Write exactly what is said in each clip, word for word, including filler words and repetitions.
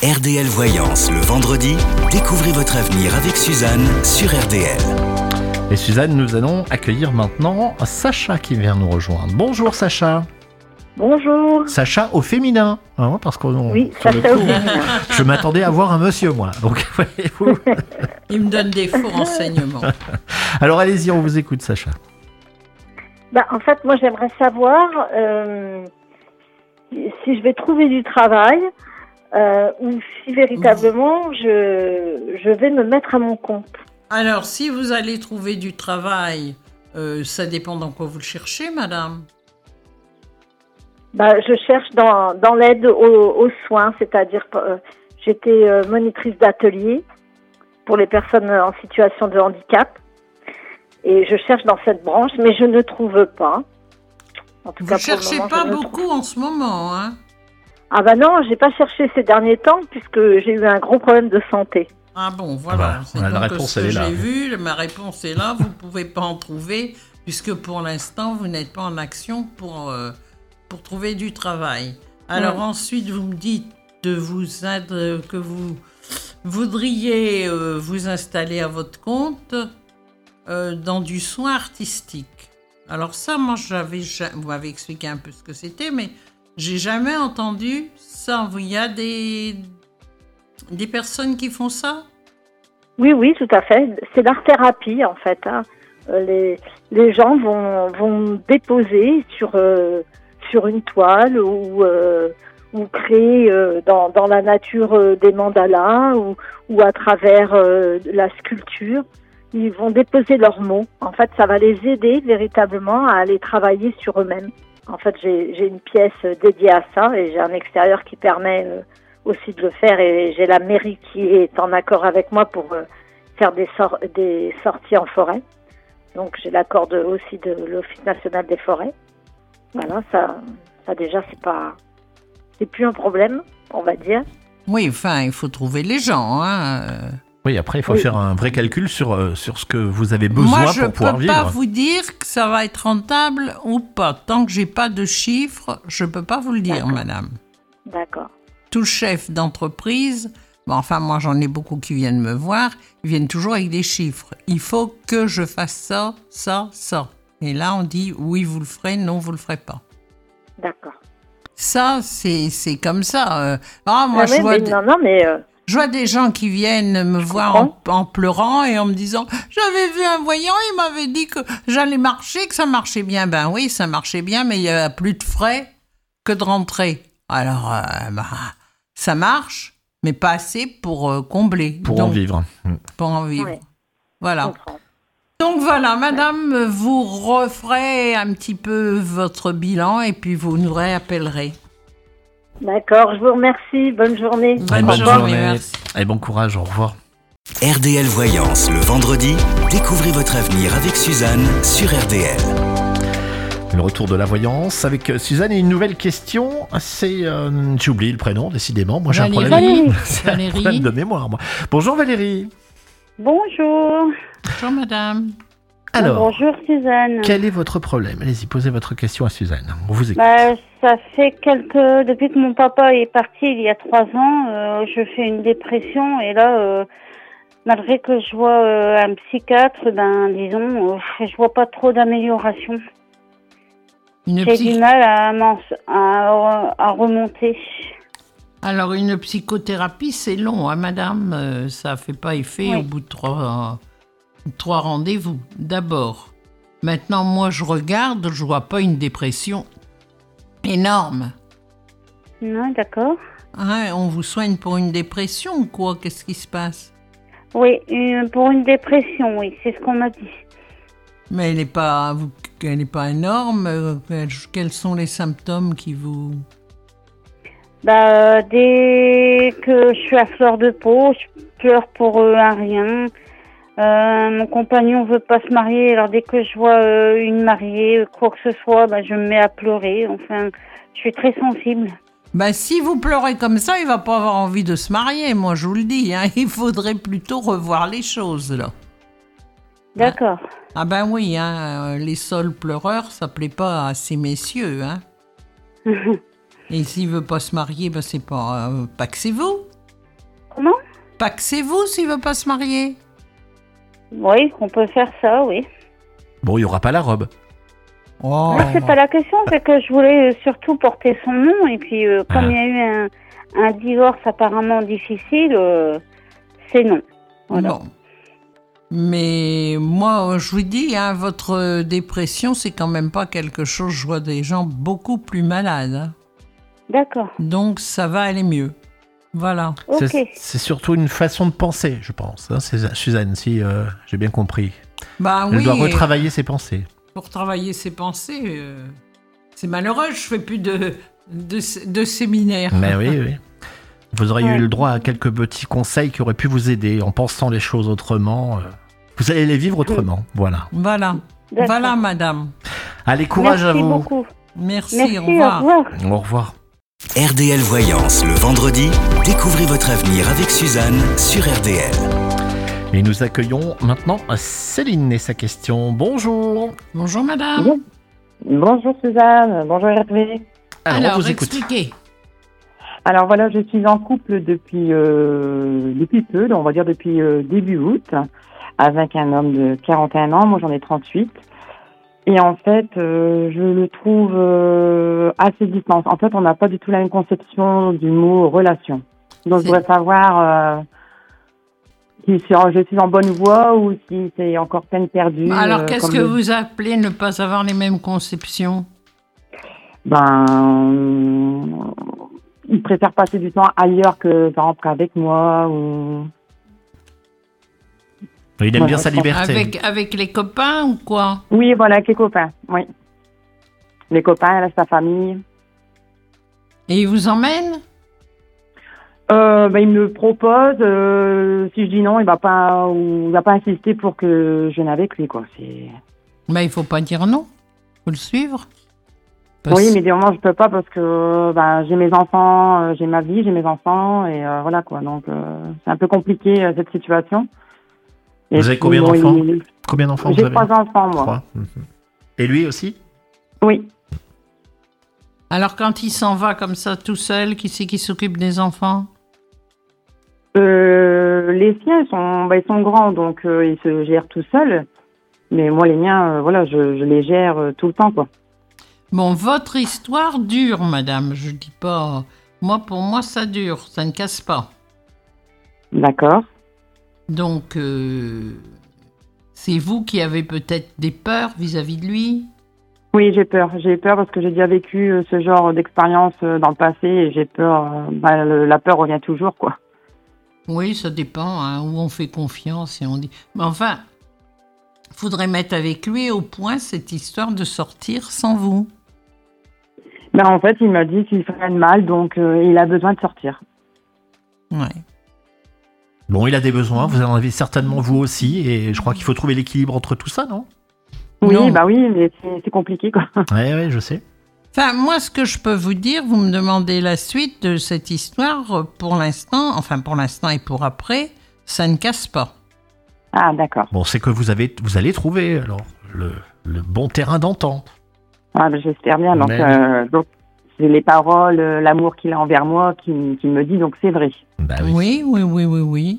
R D L Voyance, le vendredi, découvrez votre avenir avec Suzanne sur R D L. Et Suzanne, nous allons accueillir maintenant Sacha qui vient nous rejoindre. Bonjour Sacha. Bonjour. Sacha au féminin, hein, parce que on, Oui, sur le Sacha au coup, féminin. je m'attendais à voir un monsieur, moi. Donc, voyez-vous. Il me donne des faux renseignements. Alors allez-y, on vous écoute, Sacha. Bah, en fait, moi, j'aimerais savoir euh, si je vais trouver du travail euh, ou si véritablement je, je vais me mettre à mon compte. Alors, si vous allez trouver du travail, euh, ça dépend dans quoi vous le cherchez, madame. Bah, je cherche dans, dans l'aide aux, aux soins, c'est-à-dire euh, j'étais euh, monitrice d'atelier pour les personnes en situation de handicap et je cherche dans cette branche, mais je ne trouve pas. En tout Vous cas, ne cherchez pour le moment, pas je ne beaucoup trouve- en ce moment, hein? Ah bah non, j'ai pas cherché ces derniers temps puisque j'ai eu un gros problème de santé. Ah bon, voilà. Voilà, C'est voilà, la donc réponse, ce que elle est là. j'ai vu, ma réponse est là. Vous ne pouvez pas en trouver, puisque pour l'instant, vous n'êtes pas en action pour, euh, pour trouver du travail. Alors Ouais. ensuite, vous me dites de vous ad- que vous voudriez euh, vous installer à votre compte euh, dans du soin artistique. Alors ça, moi, j'avais, ja- vous m'avez expliqué un peu ce que c'était, mais j'ai jamais entendu ça. Il y a des, des personnes qui font ça? Oui, oui, tout à fait. C'est l'art-thérapie, en fait. Hein. Euh, Les, les gens vont, vont déposer sur, euh, sur une toile ou, euh, ou créer euh, dans, dans la nature euh, des mandalas ou, ou à travers euh, la sculpture. Ils vont déposer leurs mots. En fait, ça va les aider véritablement à aller travailler sur eux-mêmes. En fait, j'ai, j'ai une pièce dédiée à ça et j'ai un extérieur qui permet euh, aussi de le faire et j'ai la mairie qui est en accord avec moi pour euh, faire des, sor- des sorties en forêt. Donc j'ai l'accord de, aussi de l'Office national des forêts. Voilà, ça, ça déjà c'est pas, c'est plus un problème, on va dire. Oui, enfin, il faut trouver les gens. Hein. euh. Oui, après, il faut Oui. faire un vrai calcul sur, euh, sur ce que vous avez besoin Moi, je pour pouvoir peux vivre. pas vous dire que ça va être rentable ou pas. Tant que j'ai pas de chiffres, je peux pas vous le dire, D'accord. madame. D'accord. Tout chef d'entreprise, bon, enfin, moi, j'en ai beaucoup qui viennent me voir, ils viennent toujours avec des chiffres. Il faut que je fasse ça, ça, ça. Et là, on dit, oui, vous le ferez, non, vous le ferez pas. D'accord. Ça, c'est, c'est comme ça. euh. Ah, moi, Ah je oui, vois... mais des- non, non, mais euh, Je vois des gens qui viennent me voir en, en pleurant et en me disant « J'avais vu un voyant, il m'avait dit que j'allais marcher, que ça marchait bien. » Ben oui, ça marchait bien, mais il y a plus de frais que de rentrée. Alors, euh, bah, ça marche, mais pas assez pour euh, combler. Pour Donc, en vivre. Mm. Pour en vivre. Ouais. je Voilà. comprends. Donc voilà, madame, vous referez un petit peu votre bilan et puis vous nous réappellerez. D'accord, je vous remercie. Bonne journée. Bonne Et Au bonne revoir. journée, journée. merci. Et bon courage, au revoir. R D L Voyance, le vendredi, découvrez votre avenir avec Suzanne sur R D L. Le retour de la voyance avec Suzanne et une nouvelle question. C'est, euh, j'ai oublié le prénom, décidément. Moi, j'ai un Valérie. problème. Valérie. C'est un problème de mémoire, moi. Bonjour Valérie. Bonjour. Bonjour, madame. Alors, Bonjour Suzanne. quel est votre problème? Allez-y, posez votre question à Suzanne. On vous écoute. Bah, ça fait quelques... Depuis que mon papa est parti il y a trois ans, euh, je fais une dépression et là, euh, malgré que je vois euh, un psychiatre, ben disons, euh, je vois pas trop d'amélioration. Une J'ai psy- du mal à, m'en- à, à remonter. Alors, une psychothérapie, c'est long, hein, madame. Euh, ça fait pas effet Oui. au bout de trois, trois rendez-vous, d'abord. Maintenant, moi, je regarde, je vois pas une dépression énorme. Non, d'accord. Hein, on vous soigne pour une dépression ou quoi? Qu'est-ce qui se passe? Oui, une- pour une dépression, oui, c'est ce qu'on m'a dit. Mais elle n'est pas, vous- elle n'est pas énorme. euh, quels- Quels sont les symptômes qui vous... Bah, dès que je suis à fleur de peau, je pleure pour euh, un rien. Euh, mon compagnon veut pas se marier, alors dès que je vois euh, une mariée, quoi que ce soit, bah, je me mets à pleurer. Enfin, je suis très sensible. Ben, si vous pleurez comme ça, il va pas avoir envie de se marier, moi je vous le dis. Hein. Il faudrait plutôt revoir les choses, là. D'accord. Ah ben oui, hein, euh, les sols pleureurs, ça plaît pas à ces messieurs. Hein. Et s'il veut pas se marier, ben c'est pas, euh, pas que c'est vous. Comment? Paxez-vous s'il veut pas se marier. Oui, on peut faire ça, oui. Bon, il n'y aura pas la robe. Oh. Mais c'est pas la question, c'est que je voulais euh, surtout porter son nom. Et puis, euh, comme Ah. il y a eu un, un divorce apparemment difficile, euh, c'est non. Voilà. Bon. Mais moi, je vous dis, hein, votre dépression, c'est quand même pas quelque chose. Je vois des gens beaucoup plus malades. Hein. D'accord. Donc, ça va aller mieux. Voilà. Ok. C'est, c'est surtout une façon de penser, je pense. Hein, c'est Suzanne, si euh, j'ai bien compris. Bah Elle oui. doit retravailler ses pensées. Pour travailler ses pensées, euh, c'est malheureux. Je fais plus de de, de séminaire. Mais oui, oui. Vous auriez Ouais. eu le droit à quelques petits conseils qui auraient pu vous aider en pensant les choses autrement. euh, Vous allez les vivre autrement. Voilà. Voilà. D'accord. Voilà, madame. Allez, courage Merci à vous. beaucoup. Merci. Merci, au au revoir. revoir. Au revoir. R D L Voyance le vendredi, découvrez votre avenir avec Suzanne sur R D L. Et nous accueillons maintenant Céline et sa question. Bonjour. Bonjour, madame. Bon- Bonjour Suzanne, bonjour Hervé. Alors, Alors, on vous écoute. expliquez. Alors voilà, je suis en couple depuis euh, depuis peu, donc on va dire depuis euh, début août, avec un homme de quarante et un ans, moi j'en ai trente-huit. Et en fait, euh, je le trouve euh, assez distant. En fait, on n'a pas du tout la même conception du mot relation. Donc je C'est- voudrais savoir euh, si c'est en- je suis en bonne voie ou si c'est encore peine perdue. Alors, euh, qu'est-ce comme que le- vous appelez ne pas avoir les mêmes conceptions? Ben, euh, il préfère passer du temps ailleurs que, par exemple, qu'avec moi ou... Il aime Voilà, bien sa je pense- liberté. Avec, avec les copains ou quoi? Oui, voilà, avec les copains, oui. Les copains, elle a sa famille. Et ils vous emmènent? Euh, ben, il me le propose. Euh, si je dis non, il va pas, ou, il va pas insister pour que je vienne avec lui, quoi. C'est... Ben, il faut pas dire non. Faut le suivre. Parce- Oui, mais des moments, je peux pas parce que ben, j'ai mes enfants, euh, j'ai ma vie, j'ai mes enfants, et euh, voilà, quoi. Donc, euh, c'est un peu compliqué, euh, cette situation. Et Vous avez puis, combien bon, d'enfants il- Combien d'enfants vous J'ai avez trois enfants, moi. Trois. Mhm. Et lui aussi? Oui. Alors, quand il s'en va comme ça tout seul, qui c'est qui s'occupe des enfants? Euh, les siens, ils sont, bah, ils sont grands, donc euh, ils se gèrent tout seuls. Mais moi, les miens, euh, voilà, je, je les gère euh, tout le temps, quoi. Bon, votre histoire dure, madame. Je dis pas... Moi, pour moi, ça dure. Ça ne casse pas. D'accord. Donc, euh, c'est vous qui avez peut-être des peurs vis-à-vis de lui? Oui, j'ai peur. J'ai peur parce que j'ai déjà vécu euh, ce genre d'expérience euh, dans le passé et j'ai peur. euh, bah, le- la peur revient toujours, quoi. Oui, ça dépend, hein, où on fait confiance et on dit... Mais enfin, faudrait mettre avec lui au point cette histoire de sortir sans vous. Ben, en fait, il m'a dit qu'il ferait de mal, donc euh, il a besoin de sortir. Ouais. Bon, il a des besoins, vous en avez certainement vous aussi, et je crois qu'il faut trouver l'équilibre entre tout ça, non? Oui, Non. bah oui, mais c'est, c'est compliqué, quoi. Oui, oui, je sais. Enfin, moi, ce que je peux vous dire, vous me demandez la suite de cette histoire. euh, Pour l'instant, enfin pour l'instant et pour après, ça ne casse pas. Ah, d'accord. Bon, c'est que vous avez, vous allez trouver alors le, le bon terrain d'entente. Ah, ben, j'espère bien. Donc, Mais- euh, donc, c'est les paroles, euh, l'amour qu'il a envers moi qui, m- qui me dit, donc c'est vrai. Bah Oui, oui, oui, oui, oui.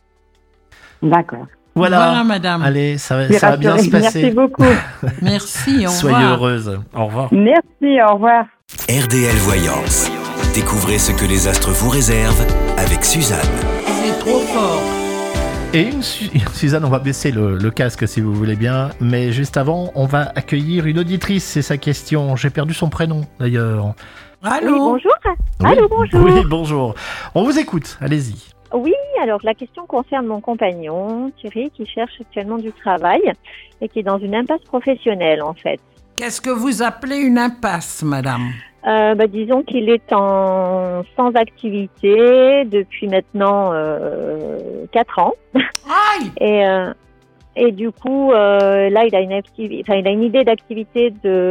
D'accord. Voilà. madame. Allez, ça va, Je suis ça va bien se rassurée. passer. Merci beaucoup. Merci, au Soyez revoir. heureuse. Au revoir. Merci, au revoir. R D L Voyance. Découvrez ce que les astres vous réservent avec Suzanne. C'est trop fort. Et une Su- Suzanne, on va baisser le, le casque si vous voulez bien, mais juste avant, on va accueillir une auditrice, c'est sa question. J'ai perdu son prénom d'ailleurs. Allô? Oui, bonjour. Oui. Allô, bonjour. Oui, bonjour. On vous écoute, allez-y. Oui, alors la question concerne mon compagnon, Thierry, qui cherche actuellement du travail et qui est dans une impasse professionnelle, en fait. Qu'est-ce que vous appelez une impasse, madame? Euh, bah, disons qu'il est en sans activité depuis maintenant euh, quatre ans. Aïe! Et, euh, et du coup, euh, là, il a une activité, enfin, il a une idée d'activité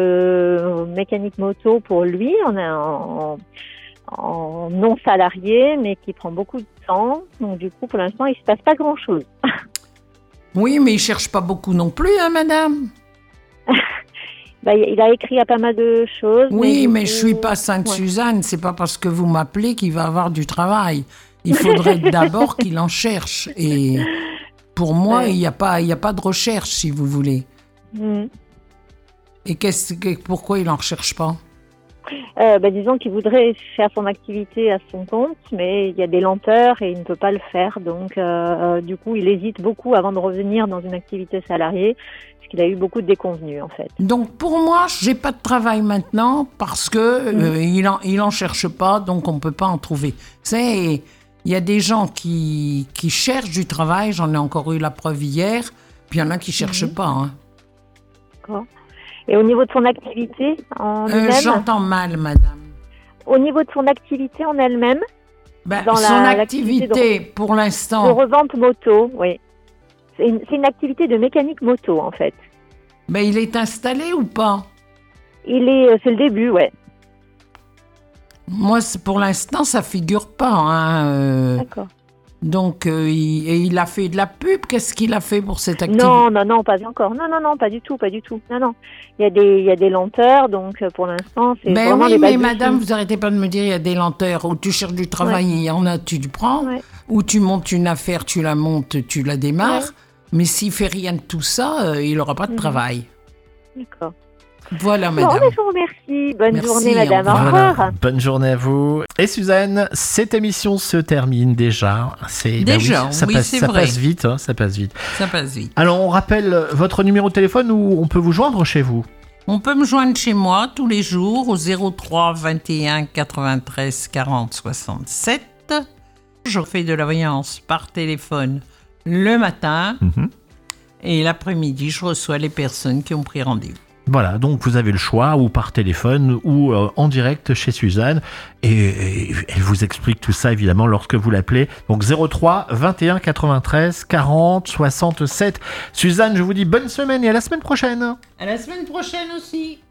de mécanique moto pour lui, en, en, en non salarié, mais qui prend beaucoup de temps. Donc, du coup, pour l'instant, il se passe pas grand-chose. Oui, mais il cherche pas beaucoup non plus, hein, madame? Bah, il a écrit à pas mal de choses. Oui, du mais coup- je suis pas Sainte ouais. Suzanne. C'est pas parce que vous m'appelez qu'il va avoir du travail. Il faudrait d'abord qu'il en cherche. Et pour moi, Ouais. il n'y a pas, il y a pas de recherche, si vous voulez. Mm. Et qu'est-ce, que- pourquoi il n'en recherche pas? Euh, bah, disons qu'il voudrait faire son activité à son compte, mais il y a des lenteurs et il ne peut pas le faire. Donc, euh, du coup, il hésite beaucoup avant de revenir dans une activité salariée, puisqu'il a eu beaucoup de déconvenues, en fait. Donc pour moi, j'ai pas de travail maintenant parce que euh, il en, il en cherche pas, donc on peut pas en trouver. C'est, il y a des gens qui, qui cherchent du travail, j'en ai encore eu la preuve hier, puis il y en a qui cherchent pas. Hein. D'accord. Et au niveau de son activité en Euh, elle-même, j'entends mal, madame. au niveau de son activité en elle-même, Ben, Dans son la- activité, l'activité pour de l'instant, revente moto, oui. C'est une, c'est une activité de mécanique moto, en fait. ben, il est installé ou pas? Il est, euh, c'est le début, ouais. Moi, c'est- pour l'instant, ça figure pas. Hein, euh, D'accord. donc, euh, il, et il a fait de la pub. Qu'est-ce qu'il a fait pour cette activité? Non, non, non, pas encore. Non, non, non, pas du tout, pas du tout. Non, non. Il y a des, il y a des lenteurs, donc euh, pour l'instant, c'est Ben vraiment oui, les mais balbutiements. madame, vous arrêtez pas de me dire il y a des lenteurs. Où tu cherches du travail, il y en a, tu le prends. Ouais. Ou tu montes une affaire, tu la montes, tu la démarres. Ouais. Mais s'il fait rien de tout ça, euh, il n'aura pas de Mhm. travail. D'accord. Voilà, Bon, madame. mais je vous remercie. Bonne Merci, journée, au madame. Au revoir. revoir. Bonne journée à vous. Et Suzanne, cette émission se termine déjà. C'est, bah Déjà, oui, ça oui, passe, c'est ça vrai. passe vite, hein, ça passe vite. Ça passe vite. Alors, on rappelle votre numéro de téléphone où on peut vous joindre chez vous. On peut me joindre chez moi tous les jours au zéro trois vingt et un quatre-vingt-treize quarante soixante-sept. Je fais de la voyance par téléphone le matin Mhm. et l'après-midi, je reçois les personnes qui ont pris rendez-vous. Voilà, donc vous avez le choix, ou par téléphone, ou euh, en direct chez Suzanne. Et, et elle vous explique tout ça, évidemment, lorsque vous l'appelez. Donc zéro trois vingt et un quatre-vingt-treize quarante soixante-sept. Suzanne, je vous dis bonne semaine et à la semaine prochaine. À la semaine prochaine aussi.